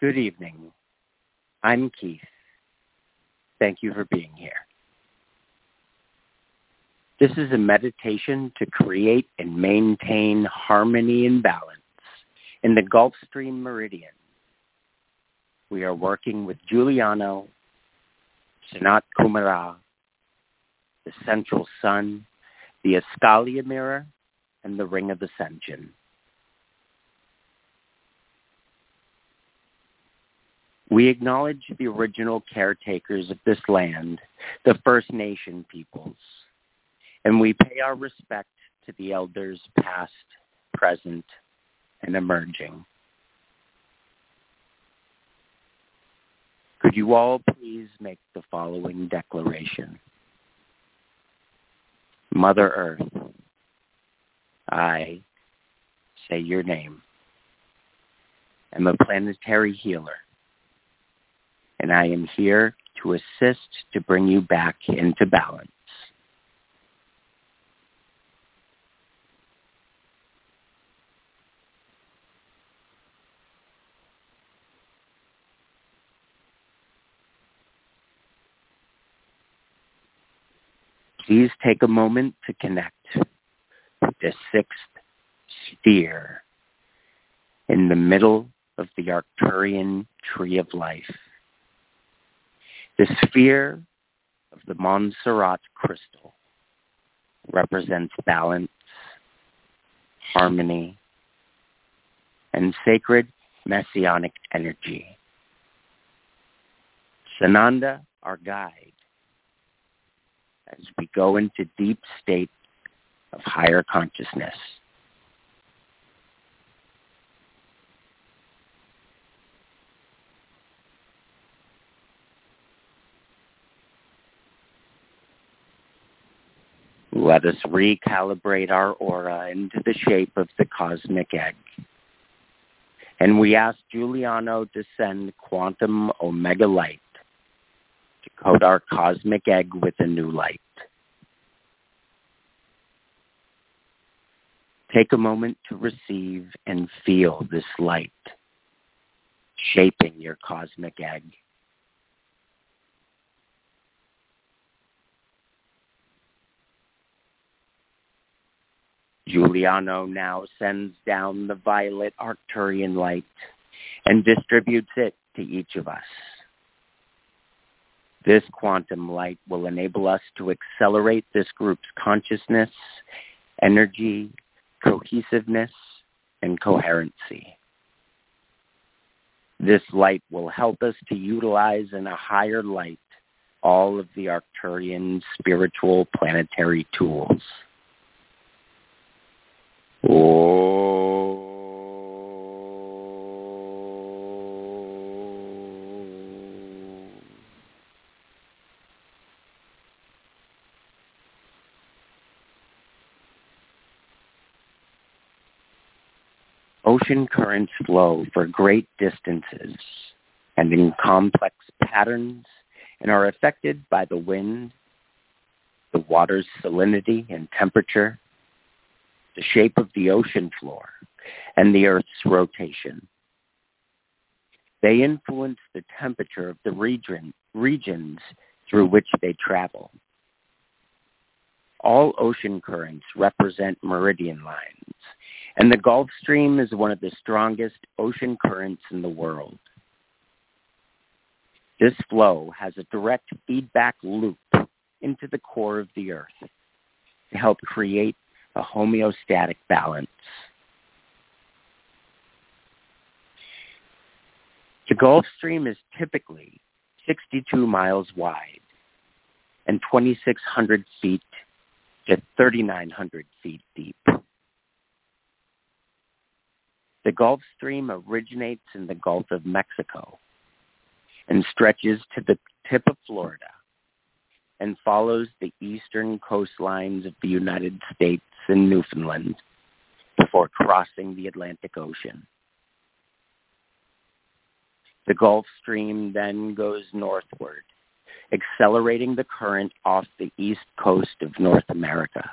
Good evening. I'm Keith. Thank you for being here. This is a meditation to create and maintain harmony and balance in the Gulf Stream Meridian. We are working with Giuliano, Sanat Kumara, the Central Sun, the Escalier Mirror, and the Ring of Ascension. We acknowledge the original caretakers of this land, the First Nation peoples, and we pay our respect to the elders past, present, and emerging. Could you all please make the following declaration? Mother Earth, I say your name. I'm a planetary healer, and I am here to assist to bring you back into balance. Please take a moment to connect with the sixth sphere in the middle of the Arcturian tree of life. The sphere of the Montserrat crystal represents balance, harmony, and sacred messianic energy. Sananda, our guide, as we go into deep state of higher consciousness. Let us recalibrate our aura into the shape of the cosmic egg. And we ask Giuliano to send quantum omega light to coat our cosmic egg with a new light. Take a moment to receive and feel this light shaping your cosmic egg. Giuliano now sends down the violet Arcturian light and distributes it to each of us. This quantum light will enable us to accelerate this group's consciousness, energy, cohesiveness, and coherency. This light will help us to utilize in a higher light all of the Arcturian spiritual planetary tools. Ocean currents flow for great distances and in complex patterns and are affected by the wind, the water's salinity and temperature, the shape of the ocean floor, and the Earth's rotation. They influence the temperature of the regions through which they travel. All ocean currents represent meridian lines, and the Gulf Stream is one of the strongest ocean currents in the world. This flow has a direct feedback loop into the core of the Earth to help create a homeostatic balance. The Gulf Stream is typically 62 miles wide and 2,600 feet to 3,900 feet deep. The Gulf Stream originates in the Gulf of Mexico and stretches to the tip of Florida and follows the eastern coastlines of the United States and Newfoundland before crossing the Atlantic Ocean. The Gulf Stream then goes northward, accelerating the current off the east coast of North America.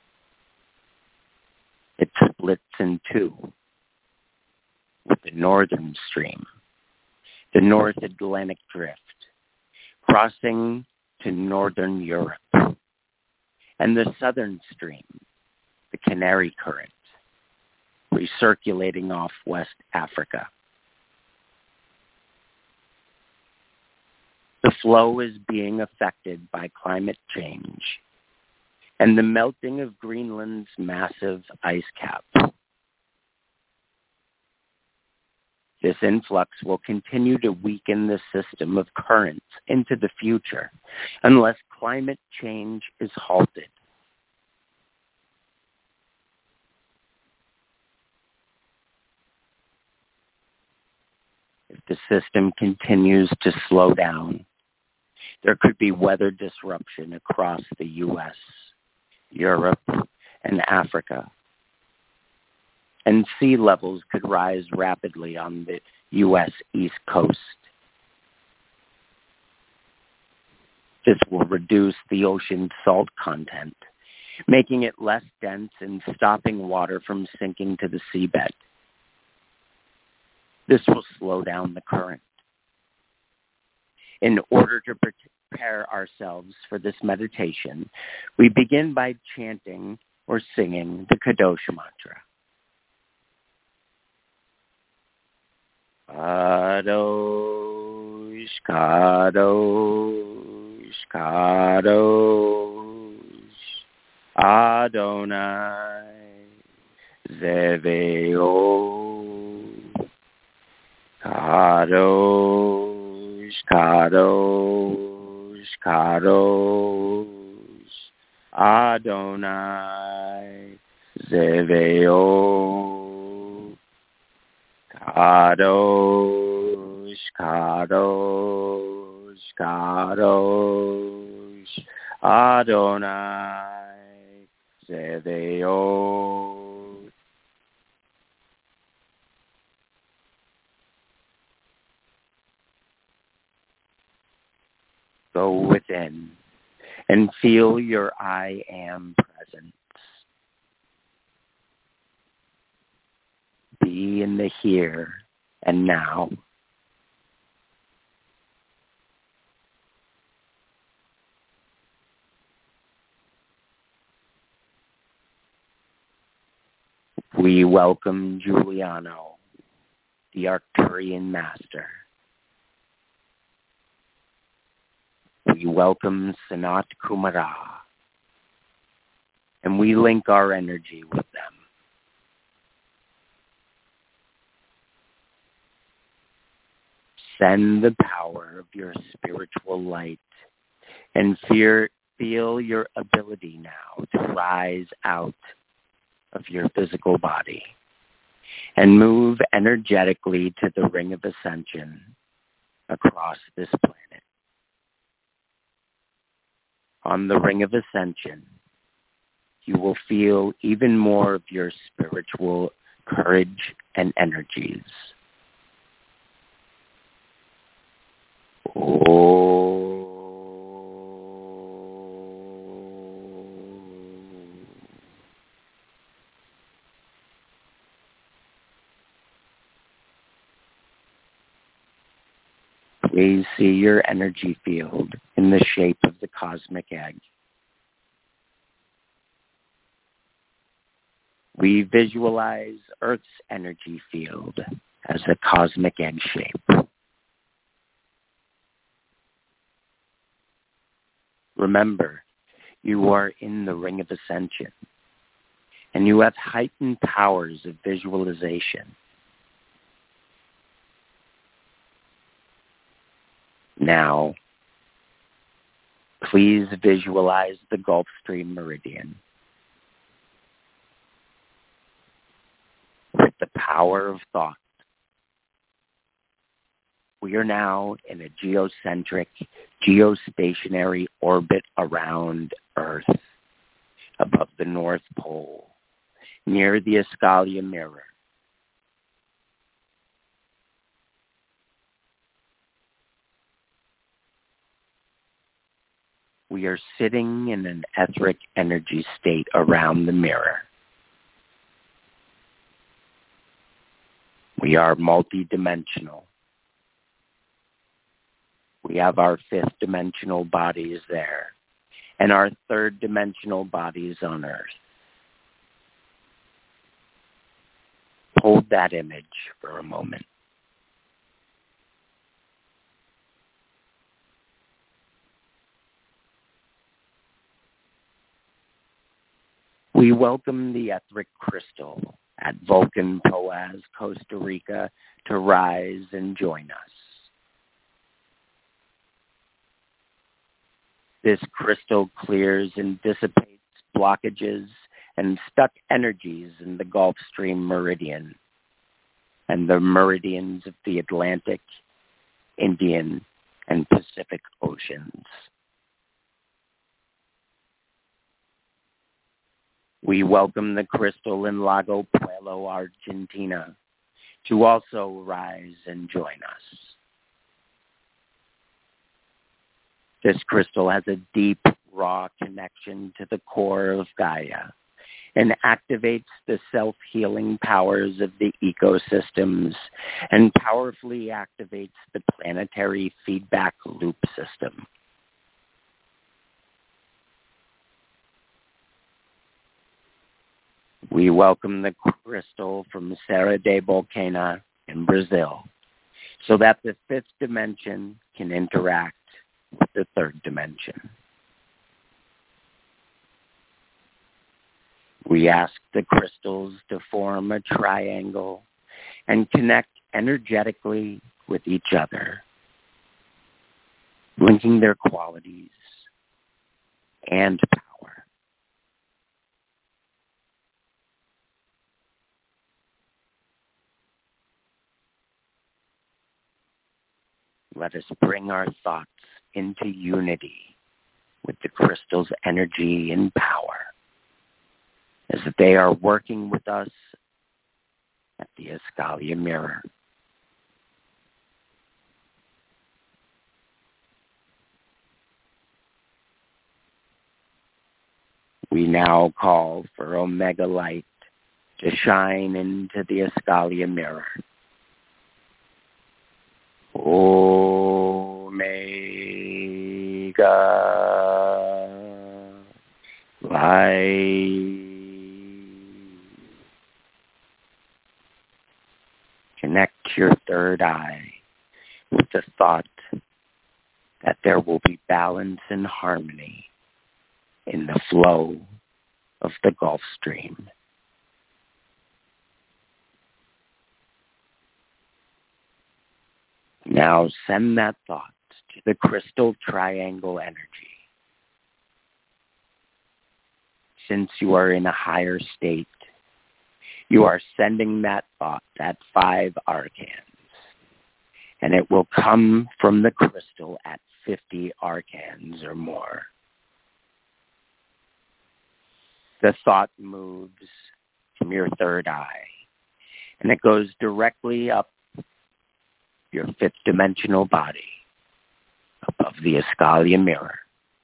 It splits in two, with the northern stream the North Atlantic Drift, crossing to northern Europe, and the Southern Stream, the Canary Current, recirculating off West Africa. The flow is being affected by climate change and the melting of Greenland's massive ice cap. This influx will continue to weaken the system of currents into the future unless climate change is halted. If the system continues to slow down, there could be weather disruption across the U.S., Europe, and Africa. And sea levels could rise rapidly on the U.S. East Coast. This will reduce the ocean's salt content, making it less dense and stopping water from sinking to the seabed. This will slow down the current. In order to prepare ourselves for this meditation, we begin by chanting or singing the Kadosh mantra. Kadosh, Kadosh, Kadosh, Adonai Zevaot. Kadosh, Kadosh, Kadosh, Adonai Zevaot. Kadosh, Kadosh, Kadosh, Adonai Zevaot. Go within and feel your I am presence. Be in the here and now. We welcome Giuliano, the Arcturian master. We welcome Sanat Kumara, and we link our energy with them. Send the power of your spiritual light and feel your ability now to rise out of your physical body and move energetically to the ring of ascension across this planet. On the ring of ascension, you will feel even more of your spiritual courage and energies. Please see your energy field in the shape of the cosmic egg. We visualize Earth's energy field as a cosmic egg shape. Remember, you are in the ring of ascension, and you have heightened powers of visualization. Now, please visualize the Gulf Stream meridian. With the power of thought, we are now in a geocentric, geostationary orbit around Earth, above the North Pole, near the Escalier Mirror. We are sitting in an etheric energy state around the mirror. We are multidimensional. We have our fifth dimensional bodies there and our third dimensional bodies on Earth. Hold that image for a moment. We welcome the etheric crystal at Vulcan Poaz, Costa Rica, to rise and join us. This crystal clears and dissipates blockages and stuck energies in the Gulf Stream meridian and the meridians of the Atlantic, Indian, and Pacific Oceans. We welcome the crystal in Lago Puelo, Argentina, to also rise and join us. This crystal has a deep, raw connection to the core of Gaia and activates the self-healing powers of the ecosystems and powerfully activates the planetary feedback loop system. We welcome the crystal from Serra de Bolquena in Brazil so that the fifth dimension can interact with the third dimension. We ask the crystals to form a triangle and connect energetically with each other, linking their qualities and power. Let us bring our thoughts into unity with the crystal's energy and power as they are working with us at the Escalier Mirror. We now call for Omega Light to shine into the Escalier Mirror. Omega Light. Connect your third eye with the thought that there will be balance and harmony in the flow of the Gulf Stream. Now send that thought to the crystal triangle energy. Since you are in a higher state, you are sending that thought at 5 arcans, and it will come from the crystal at 50 arcans or more. The thought moves from your third eye, and it goes directly up your fifth dimensional body, above the Escalier Mirror.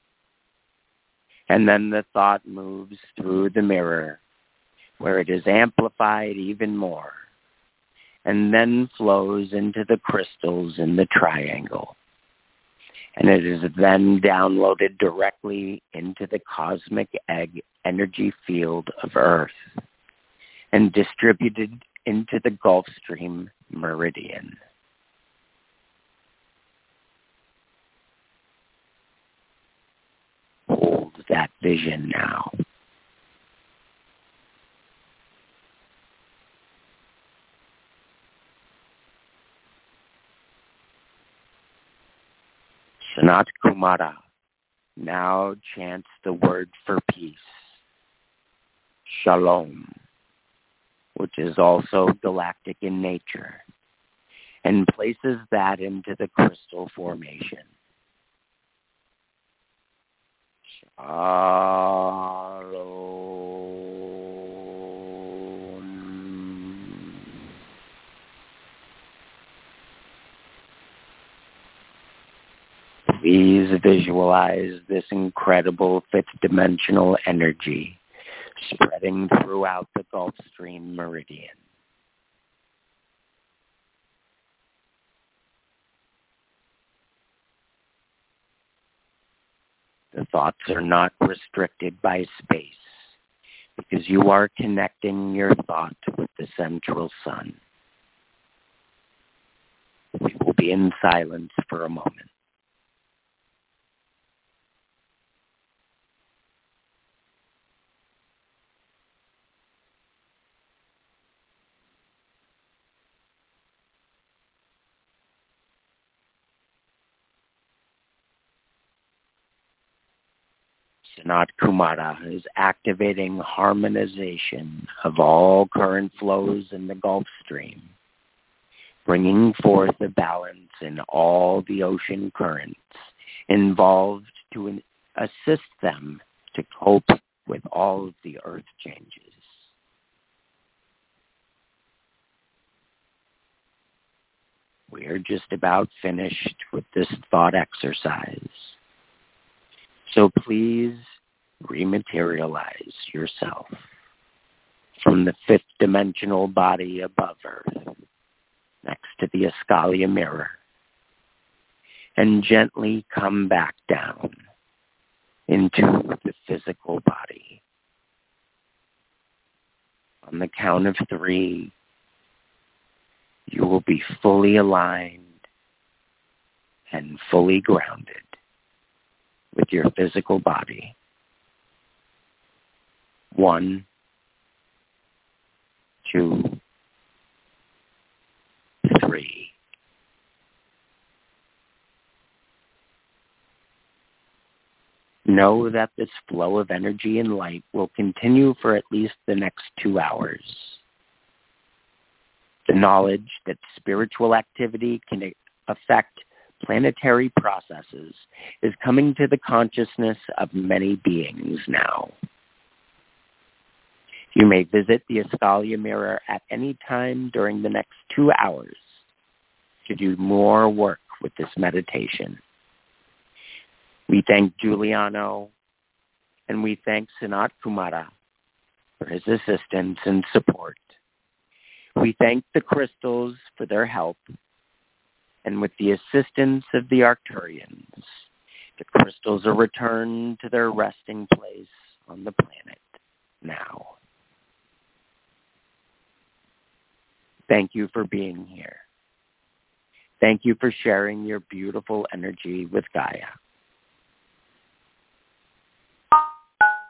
And then the thought moves through the mirror, where it is amplified even more, and then flows into the crystals in the triangle. And it is then downloaded directly into the cosmic egg energy field of Earth and distributed into the Gulf Stream meridian. Hold that vision now. Sanat Kumara now chants the word for peace, Shalom, which is also galactic in nature, and places that into the crystal formation. Shalom. Please visualize this incredible fifth-dimensional energy spreading throughout the Gulf Stream meridian. The thoughts are not restricted by space because you are connecting your thought with the central sun. We will be in silence for a moment. Sanat Kumara is activating harmonization of all current flows in the Gulf Stream, bringing forth a balance in all the ocean currents involved to assist them to cope with all of the earth changes. We are just about finished with this thought exercise. So please rematerialize yourself from the fifth dimensional body above Earth, next to the Escalier mirror, and gently come back down into the physical body. On the count of 3, you will be fully aligned and fully grounded with your physical body. 1, 2, 3. Know that this flow of energy and light will continue for at least the next 2 hours. The knowledge that spiritual activity can affect planetary processes is coming to the consciousness of many beings now. You may visit the Escalier mirror at any time during the next 2 hours to do more work with this meditation. We thank Giuliano and we thank Sanat Kumara for his assistance and support. We thank the crystals for their help, and with the assistance of the Arcturians, the crystals are returned to their resting place on the planet now. Thank you for being here. Thank you for sharing your beautiful energy with Gaia.